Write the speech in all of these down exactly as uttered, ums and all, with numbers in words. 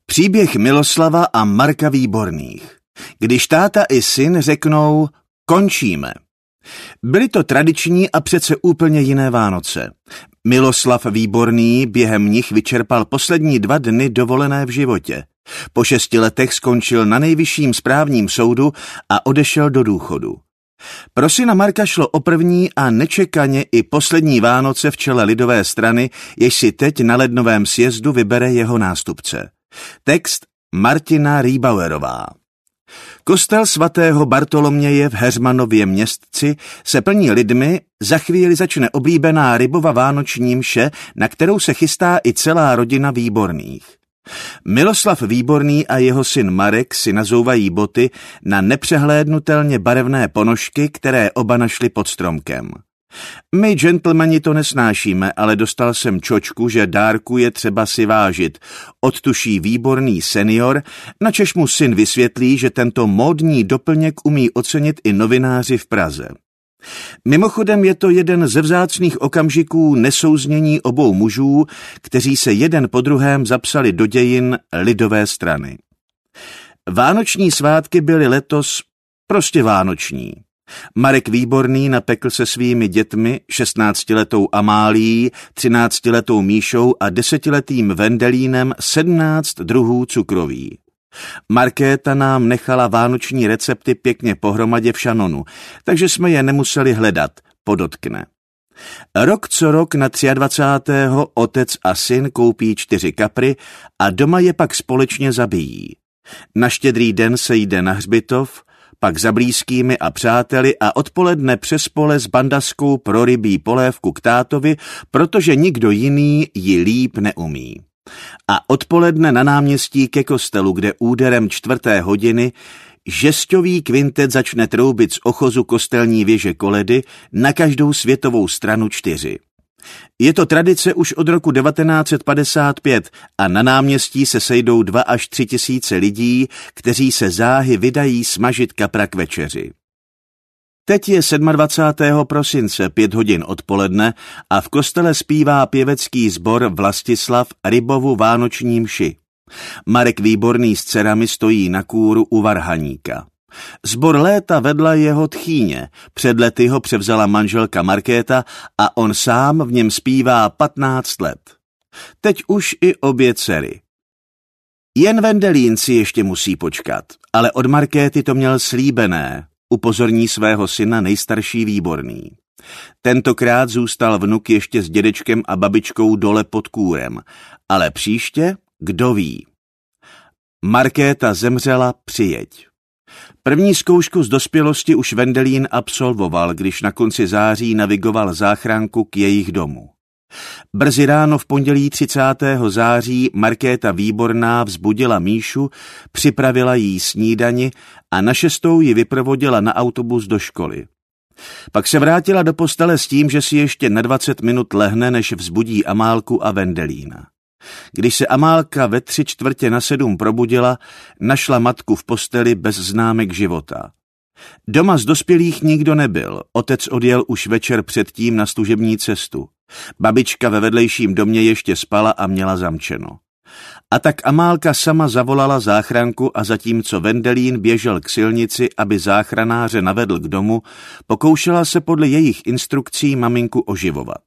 Příběh Miloslava a Marka Výborných. Když táta i syn řeknou končíme. Byly to tradiční a přece úplně jiné Vánoce. Miloslav Výborný během nich vyčerpal poslední dva dny dovolené v životě. Po šesti letech skončil na nejvyšším správním soudu a odešel do důchodu. Pro syna Marka šlo o první a nečekaně i poslední Vánoce v čele lidové strany, jež si teď na lednovém sjezdu vybere jeho nástupce. Text Martina Rýbauerová. Kostel svatého Bartoloměje v Heřmanově Městci se plní lidmi, za chvíli začne oblíbená Rybova vánoční mše, na kterou se chystá i celá rodina Výborných. Miloslav Výborný a jeho syn Marek si nazouvají boty na nepřehlédnutelně barevné ponožky, které oba našli pod stromkem. My gentlemani to nesnášíme, ale dostal jsem čočku, že dárku je třeba si vážit, odtuší Výborný senior, načež mu syn vysvětlí, že tento módní doplněk umí ocenit i novináři v Praze. Mimochodem je to jeden ze vzácných okamžiků nesouznění obou mužů, kteří se jeden po druhém zapsali do dějin lidové strany. Vánoční svátky byly letos prostě vánoční. Marek Výborný napekl se svými dětmi, šestnáctiletou Amálií, třináctiletou Míšou a desetiletým Vendelínem sedmnáct druhů cukroví. Markéta nám nechala vánoční recepty pěkně pohromadě v šanonu, takže jsme je nemuseli hledat, podotkne. Rok co rok na dvacátého třetího otec a syn koupí čtyři kapry a doma je pak společně zabijí. Na Štědrý den se jde na hřbitov, pak za blízkými a přáteli a odpoledne přes pole s bandaskou pro rybí polévku k tátovi, protože nikdo jiný ji líp neumí. A odpoledne na náměstí ke kostelu, kde úderem čtvrté hodiny žesťový kvintet začne troubit z ochozu kostelní věže koledy na každou světovou stranu čtyři. Je to tradice už od roku devatenáct set padesát pět a na náměstí se sejdou dva až tři tisíce lidí, kteří se záhy vydají smažit kapra k večeři. Teď je dvacátého sedmého prosince, pět hodin odpoledne a v kostele zpívá pěvecký sbor Vlastislav Rybovu vánoční mši. Marek Výborný s dcerami stojí na kůru u varhaníka. Sbor léta vedla jeho tchýně, před lety ho převzala manželka Markéta a on sám v něm zpívá patnáct let. Teď už i obě dcery. Jen Vendelín si ještě musí počkat, ale od Markéty to měl slíbené, upozorní svého syna nejstarší Výborný. Tentokrát zůstal vnuk ještě s dědečkem a babičkou dole pod kůrem, ale příště, kdo ví. Markéta zemřela, přijeď. První zkoušku z dospělosti už Vendelín absolvoval, když na konci září navigoval záchranku k jejich domu. Brzy ráno v pondělí třicátého září Markéta Výborná vzbudila Míšu, připravila jí snídani a na šestou ji vyprovodila na autobus do školy. Pak se vrátila do postele s tím, že si ještě na dvacet minut lehne, než vzbudí Amálku a Vendelína. Když se Amálka ve tři čtvrtě na sedm probudila, našla matku v posteli bez známek života. Doma z dospělých nikdo nebyl, otec odjel už večer předtím na služební cestu. Babička ve vedlejším domě ještě spala a měla zamčeno. A tak Amálka sama zavolala záchranku a zatímco Vendelín běžel k silnici, aby záchranáře navedl k domu, pokoušela se podle jejich instrukcí maminku oživovat.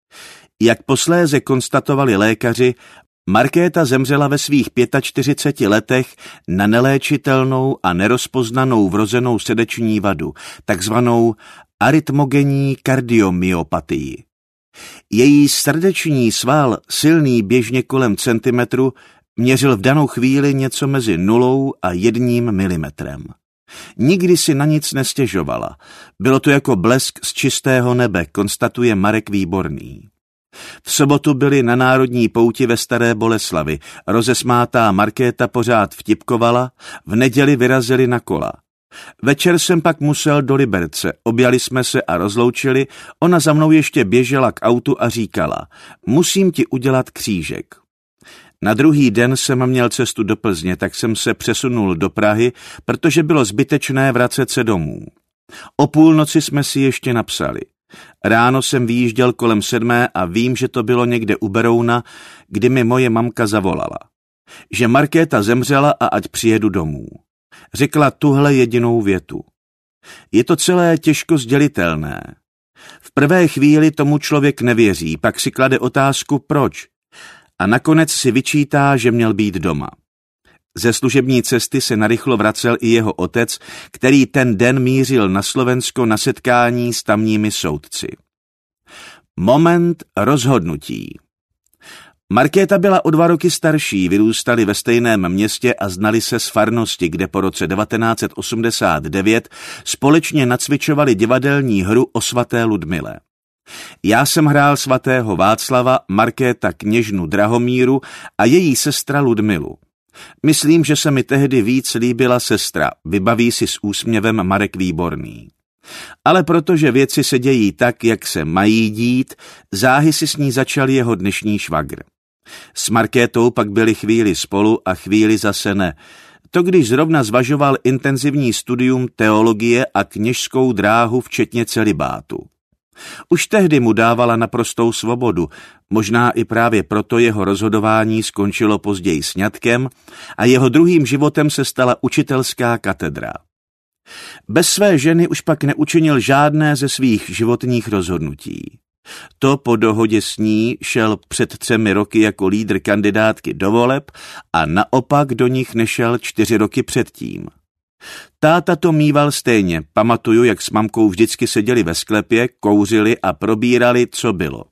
Jak posléze konstatovali lékaři, Markéta zemřela ve svých čtyřiceti pěti letech na neléčitelnou a nerozpoznanou vrozenou srdeční vadu, takzvanou arytmogenní kardiomyopatii. Její srdeční sval, silný běžně kolem centimetru, měřil v danou chvíli něco mezi nulou a jedním milimetrem. Nikdy si na nic nestěžovala. Bylo to jako blesk z čistého nebe, konstatuje Marek Výborný. V sobotu byli na národní pouti ve Staré Boleslavi, rozesmátá Markéta pořád vtipkovala, v neděli vyrazili na kola. Večer jsem pak musel do Liberce, objali jsme se a rozloučili, ona za mnou ještě běžela k autu a říkala, musím ti udělat křížek. Na druhý den jsem měl cestu do Plzně, tak jsem se přesunul do Prahy, protože bylo zbytečné vracet se domů. O půlnoci jsme si ještě napsali. Ráno jsem vyjížděl kolem sedmé a vím, že to bylo někde u Berouna, kdy mi moje mamka zavolala. že Markéta zemřela a ať přijedu domů. Řekla tuhle jedinou větu. Je to celé těžko sdělitelné. V prvé chvíli tomu člověk nevěří, pak si klade otázku proč a nakonec si vyčítá, že měl být doma. Ze služební cesty se narychlo vracel i jeho otec, který ten den mířil na Slovensko na setkání s tamními soudci. Moment rozhodnutí. Markéta byla o dva roky starší, vyrůstali ve stejném městě a znali se z farnosti, kde po roce devatenáct set osmdesát devět společně nacvičovali divadelní hru o svaté Ludmile. Já jsem hrál svatého Václava, Markéta kněžnu Drahomíru a její sestra Ludmilu. Myslím, že se mi tehdy víc líbila sestra, vybaví si s úsměvem Marek Výborný. Ale protože věci se dějí tak, jak se mají dít, záhy si s ní začal jeho dnešní švagr. S Markétou pak byli chvíli spolu a chvíli zase ne. To když zrovna zvažoval intenzivní studium teologie a kněžskou dráhu včetně celibátu. Už tehdy mu dávala naprostou svobodu, možná i právě proto jeho rozhodování skončilo později sňatkem a jeho druhým životem se stala učitelská katedra. Bez své ženy už pak neučinil žádné ze svých životních rozhodnutí. To po dohodě s ní šel před třemi roky jako lídr kandidátky do voleb a naopak do nich nešel čtyři roky předtím. Táta to mýval stejně, pamatuju, jak s mamkou vždycky seděli ve sklepě, kouřili a probírali, co bylo.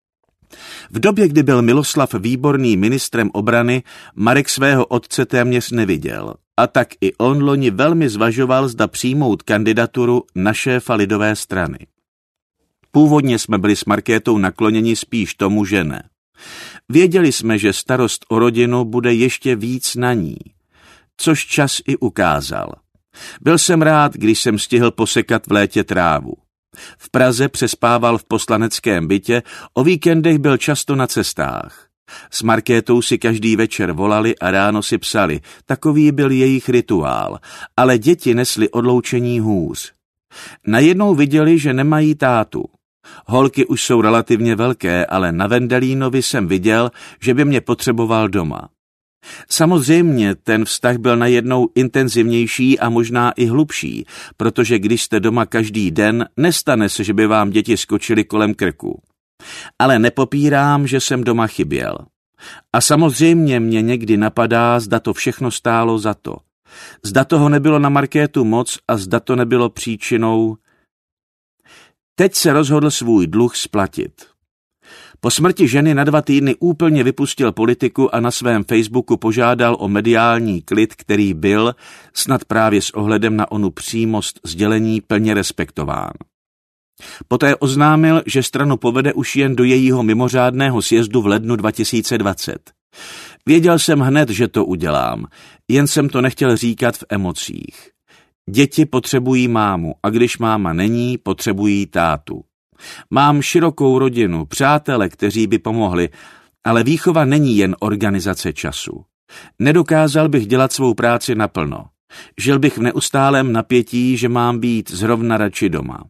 V době, kdy byl Miloslav Výborný ministrem obrany, Marek svého otce téměř neviděl a tak i on loni velmi zvažoval, zda přijmout kandidaturu na šéfa lidové strany. Původně jsme byli s Markétou nakloněni spíš tomu, že ne. Věděli jsme, že starost o rodinu bude ještě víc na ní, což čas i ukázal. Byl jsem rád, když jsem stihl posekat v létě trávu. V Praze přespával v poslaneckém bytě, o víkendech byl často na cestách. S Markétou si každý večer volali a ráno si psali, takový byl jejich rituál, ale děti nesly odloučení hůř. Najednou viděli, že nemají tátu. Holky už jsou relativně velké, ale na Vendelínovi jsem viděl, že by mě potřeboval doma. Samozřejmě ten vztah byl najednou intenzivnější a možná i hlubší, protože když jste doma každý den, nestane se, že by vám děti skočily kolem krku. Ale nepopírám, že jsem doma chyběl. A samozřejmě mě někdy napadá, zda to všechno stálo za to. Zda toho nebylo na Markétu moc a zda to nebylo příčinou. Teď se rozhodl svůj dluh splatit. Po smrti ženy na dva týdny úplně vypustil politiku a na svém Facebooku požádal o mediální klid, který byl, snad právě s ohledem na onu přímost sdělení, plně respektován. Poté oznámil, že stranu povede už jen do jejího mimořádného sjezdu v lednu dva tisíce dvacet. Věděl jsem hned, že to udělám, jen jsem to nechtěl říkat v emocích. Děti potřebují mámu a když máma není, potřebují tátu. Mám širokou rodinu, přátele, kteří by pomohli, ale výchova není jen organizace času. Nedokázal bych dělat svou práci naplno. Žil bych v neustálém napětí, že mám být zrovna radši doma.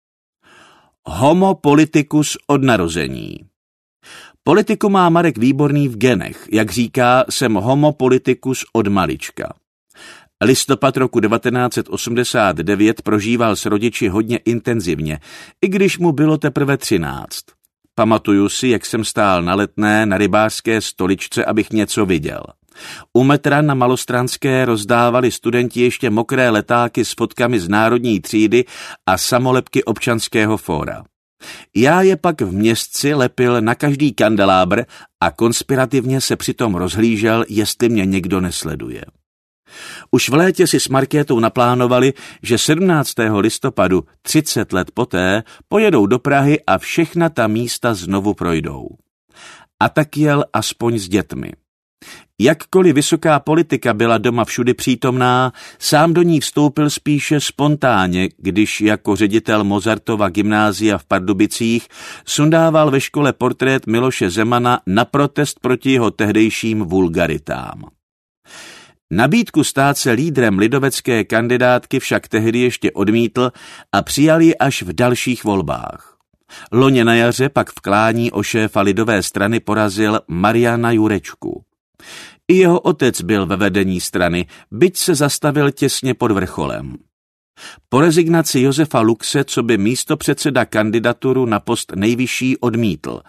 Homo politicus od narození. Politiku má Marek Výborný v genech, jak říká, jsem homo politicus od malička. Listopad roku devatenáct set osmdesát devět prožíval s rodiči hodně intenzivně, i když mu bylo teprve třináct. Pamatuju si, jak jsem stál na Letné na rybářské stoličce, abych něco viděl. U metra na Malostranské rozdávali studenti ještě mokré letáky s fotkami z národní třídy a samolepky občanského fóra. Já je pak v městci lepil na každý kandelábr a konspirativně se přitom rozhlížel, jestli mě někdo nesleduje. Už v létě si s Markétou naplánovali, že sedmnáctého listopadu, třicet let poté, pojedou do Prahy a všechna ta místa znovu projdou. A tak jel aspoň s dětmi. Jakkoliv vysoká politika byla doma všudy přítomná, sám do ní vstoupil spíše spontánně, když jako ředitel Mozartova gymnázia v Pardubicích sundával ve škole portrét Miloše Zemana na protest proti jeho tehdejším vulgaritám. Nabídku stát se lídrem lidovecké kandidátky však tehdy ještě odmítl a přijal ji až v dalších volbách. Loni na jaře pak v klání o šéfa lidové strany porazil Mariana Jurečku. I jeho otec byl ve vedení strany, byť se zastavil těsně pod vrcholem. Po rezignaci Josefa Luxe, co by místopředseda kandidaturu na post nejvyšší odmítl.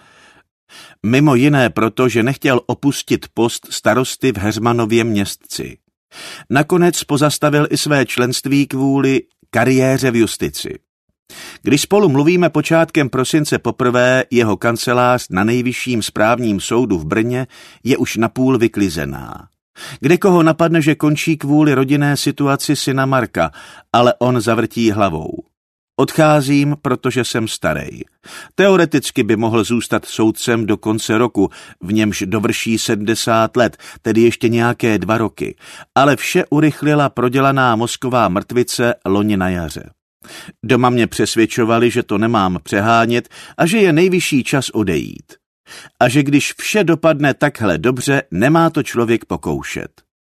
Mimo jiné proto, že nechtěl opustit post starosty v Heřmanově Městci. Nakonec pozastavil i své členství kvůli kariéře v justici. Když spolu mluvíme počátkem prosince poprvé, jeho kancelář na nejvyšším správním soudu v Brně je už napůl vyklizená. Kde koho napadne, že končí kvůli rodinné situaci syna Marka, ale on zavrtí hlavou. Odcházím, protože jsem starej. Teoreticky by mohl zůstat soudcem do konce roku, v němž dovrší sedmdesát let, tedy ještě nějaké dva roky, ale vše urychlila prodělaná mozková mrtvice loni na jaře. Doma mě přesvědčovali, že to nemám přehánět a že je nejvyšší čas odejít. A že když vše dopadne takhle dobře, nemá to člověk pokoušet.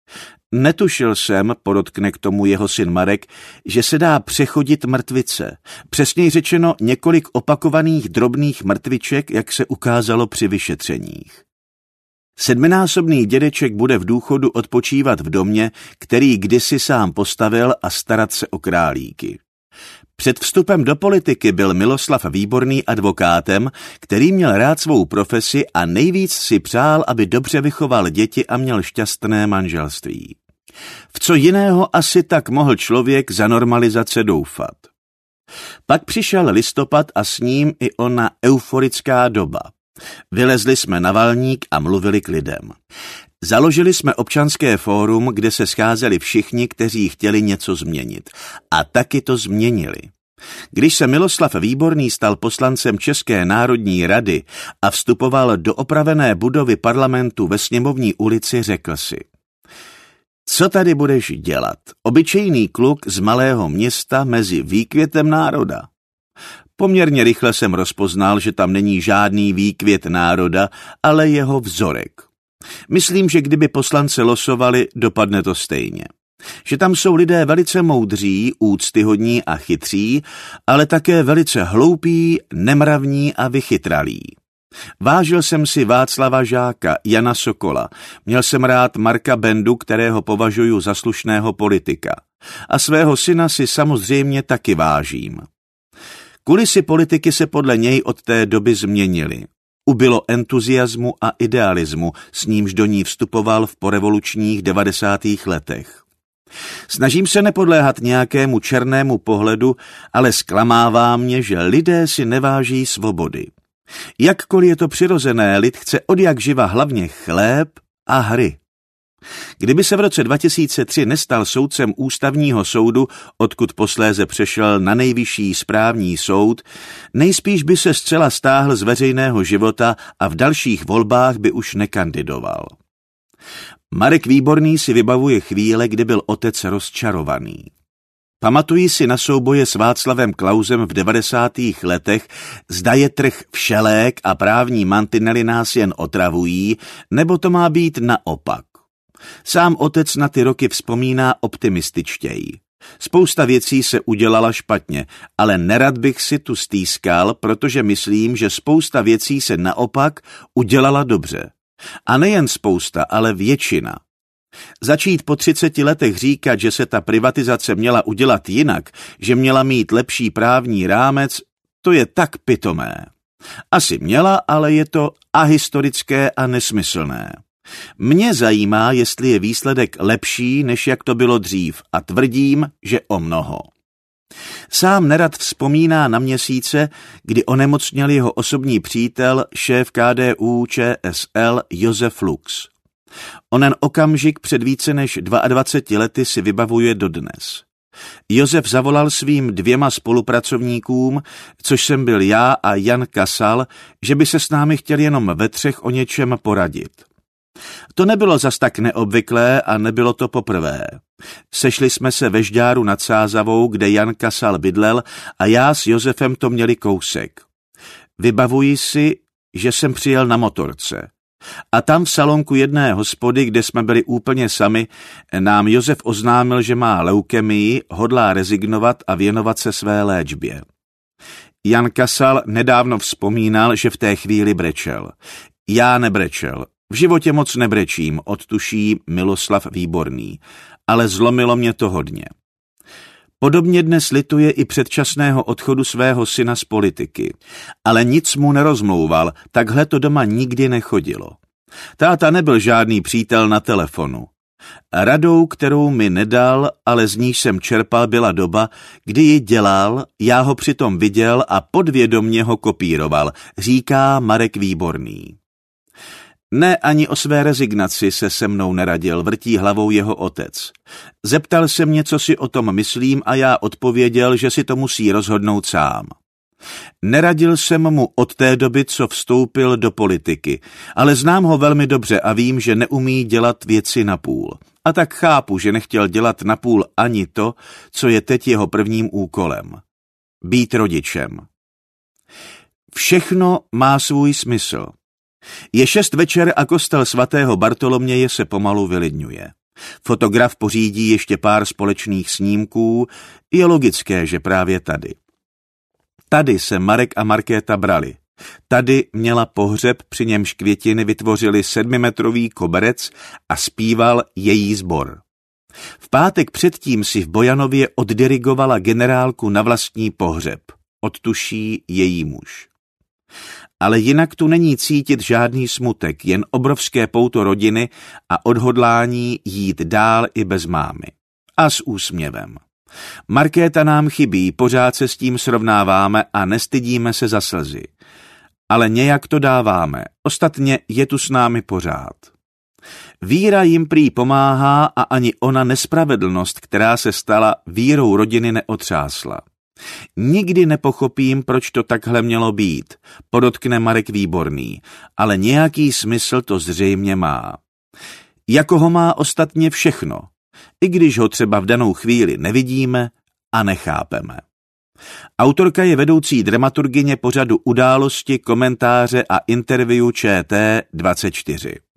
Netušil jsem, podotkne k tomu jeho syn Marek, že se dá přechodit mrtvice. Přesněji řečeno několik opakovaných drobných mrtviček, jak se ukázalo při vyšetřeních. Sedminásobný dědeček bude v důchodu odpočívat v domě, který kdysi sám postavil, a starat se o králíky. Před vstupem do politiky byl Miloslav Výborný advokátem, který měl rád svou profesi a nejvíc si přál, aby dobře vychoval děti a měl šťastné manželství. V co jiného asi tak mohl člověk za normalizace doufat. Pak přišel listopad a s ním i ona euforická doba. Vylezli jsme na Valník a mluvili k lidem. Založili jsme občanské fórum, kde se scházeli všichni, kteří chtěli něco změnit. A taky to změnili. Když se Miloslav Výborný stal poslancem České národní rady a vstupoval do opravené budovy parlamentu ve Sněmovní ulici, řekl si: co tady budeš dělat? Obyčejný kluk z malého města mezi výkvětem národa. Poměrně rychle jsem rozpoznal, že tam není žádný výkvět národa, ale jeho vzorek. Myslím, že kdyby poslance losovali, dopadne to stejně. Že tam jsou lidé velice moudří, úctyhodní a chytří, ale také velice hloupí, nemravní a vychytralí. Vážil jsem si Václava Žáka, Jana Sokola, měl jsem rád Marka Bendu, kterého považuji za slušného politika. A svého syna si samozřejmě taky vážím. Kulisy politiky se podle něj od té doby změnily. Ubylo entuziasmu a idealismu, s nímž do ní vstupoval v porevolučních devadesátých letech. Snažím se nepodléhat nějakému černému pohledu, ale zklamává mě, že lidé si neváží svobody. Jakkoliv je to přirozené, lid chce odjakživa hlavně chléb a hry. Kdyby se v roce dva tisíce tři nestal soudcem ústavního soudu, odkud posléze přešel na nejvyšší správní soud, nejspíš by se zcela stáhl z veřejného života a v dalších volbách by už nekandidoval. Marek Výborný si vybavuje chvíle, kdy byl otec rozčarovaný. Pamatuji si na souboje s Václavem Klausem v devadesátých letech, zda je trh všelék a právní mantinely nás jen otravují, nebo to má být naopak. Sám otec na ty roky vzpomíná optimističtěji. Spousta věcí se udělala špatně, ale nerad bych si tu stýskal, protože myslím, že spousta věcí se naopak udělala dobře. A nejen spousta, ale většina. Začít po třiceti letech říkat, že se ta privatizace měla udělat jinak, že měla mít lepší právní rámec, to je tak pitomé. Asi měla, ale je to ahistorické a nesmyslné. Mě zajímá, jestli je výsledek lepší, než jak to bylo dřív, a tvrdím, že o mnoho. Sám nerad vzpomíná na měsíce, kdy onemocněl jeho osobní přítel, šéf K D U Č S L Josef Lux. Onen okamžik před více než dvaceti dvěma lety si vybavuje dodnes. Josef zavolal svým dvěma spolupracovníkům, což jsem byl já a Jan Kasal, že by se s námi chtěl jenom ve třech o něčem poradit. To nebylo zas tak neobvyklé a nebylo to poprvé. Sešli jsme se ve Žďáru nad Sázavou, kde Jan Kasal bydlel, a já s Josefem to měli kousek. Vybavuji si, že jsem přijel na motorce. A tam v salonku jedné hospody, kde jsme byli úplně sami, nám Josef oznámil, že má leukemii, hodlá rezignovat a věnovat se své léčbě. Jan Kasal nedávno vzpomínal, že v té chvíli brečel. Já nebrečel. V životě moc nebrečím, odtuší Miloslav Výborný, ale zlomilo mě to hodně. Podobně dnes lituje i předčasného odchodu svého syna z politiky, ale nic mu nerozmlouval, takhle to doma nikdy nechodilo. Táta nebyl žádný přítel na telefonu. Radou, kterou mi nedal, ale z níž jsem čerpal, byla doba, kdy ji dělal, já ho přitom viděl a podvědomě ho kopíroval, říká Marek Výborný. Ne, ani o své rezignaci se se mnou neradil, vrtí hlavou jeho otec. Zeptal se mě, co si o tom myslím, a já odpověděl, že si to musí rozhodnout sám. Neradil jsem mu od té doby, co vstoupil do politiky, ale znám ho velmi dobře a vím, že neumí dělat věci napůl. A tak chápu, že nechtěl dělat napůl ani to, co je teď jeho prvním úkolem. Být rodičem. Všechno má svůj smysl. Je šest večer a kostel svatého Bartoloměje se pomalu vylidňuje. Fotograf pořídí ještě pár společných snímků, je logické, že právě tady. Tady se Marek a Markéta brali. Tady měla pohřeb, při němž květiny vytvořili sedmimetrový koberec a zpíval její sbor. V pátek předtím si v Bojanově oddirigovala generálku na vlastní pohřeb. Odtuší její muž. Ale jinak tu není cítit žádný smutek, jen obrovské pouto rodiny a odhodlání jít dál i bez mámy. A s úsměvem. Markéta nám chybí, pořád se s tím srovnáváme a nestydíme se za slzy. Ale nějak to dáváme, ostatně je tu s námi pořád. Víra jim prý pomáhá a ani ona nespravedlnost, která se stala, vírou rodiny neotřásla. Nikdy nepochopím, proč to takhle mělo být, podotkne Marek Výborný, ale nějaký smysl to zřejmě má. Jako ho má ostatně všechno, i když ho třeba v danou chvíli nevidíme a nechápeme. Autorka je vedoucí dramaturgyně pořadu Události, komentáře a interview Č T dvacet čtyři.